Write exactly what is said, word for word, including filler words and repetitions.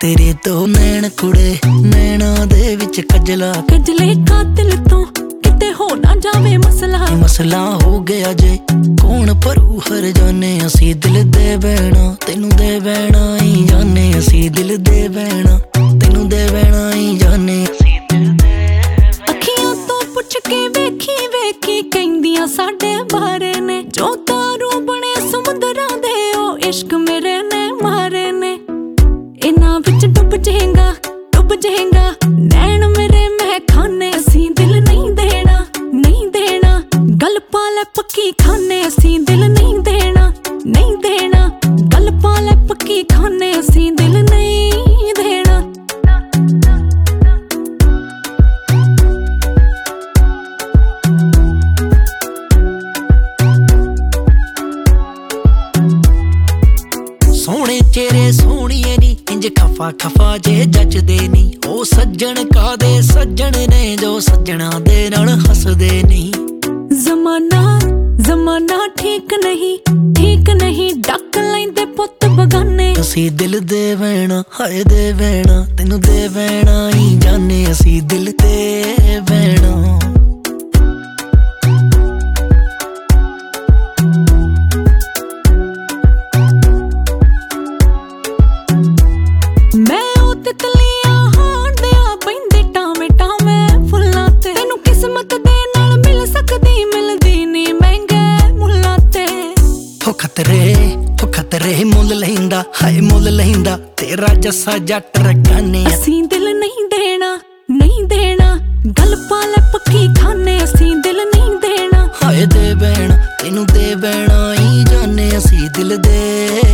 तेरे तो नैन कुड़े नैना दे विच कजला कजले कातिल तो किते हो ना जावे मसला मसला हो गया जे कौन भरू हर जाने असी दिल दे बैणा तेनू दे बैणा ही जाने असी दिल दे बैणा तेनू दे बैणा ही जाने असी दिल दे अखियां तो पुछ के वेखी वेखी कहंदियां साडे बारे ने जो तारू बने समुंदरां दे ओ इश्क मेरे ने मारे ने इना विच डुब जाएगा डुब जाएगा नैन मेरे मैं खाने असी दिल नहीं देना नहीं देना गल पाले पक्की खाने असी दिल नहीं देना नहीं देना गल पाले पक्की खाने असी दिल नहीं देना सोहणे चेहरे सोहणिए नी इंज खफा खफा जे जचदे नी ओ सज्जन कादे सज्जन ने जो सज्जना दे नाल हसदे नी जमाना जमाना ठीक नहीं ठीक नहीं डक लैंदे पुत बगाने असी दिल दे बैणा हाय दे बैणा तेनू दे बैणा ही जाने असी दिल दे बैणा खतरे हो खतरे मुल लहिंदा हाय मुल लहिंदा तेरा जस्सा जट रगाने असी दिल नहीं देना नहीं देना गल पाले पक्की खाने असी दिल नहीं देना हाय दे बैणा तेनू दे बैणा ही जाने असी दिल दे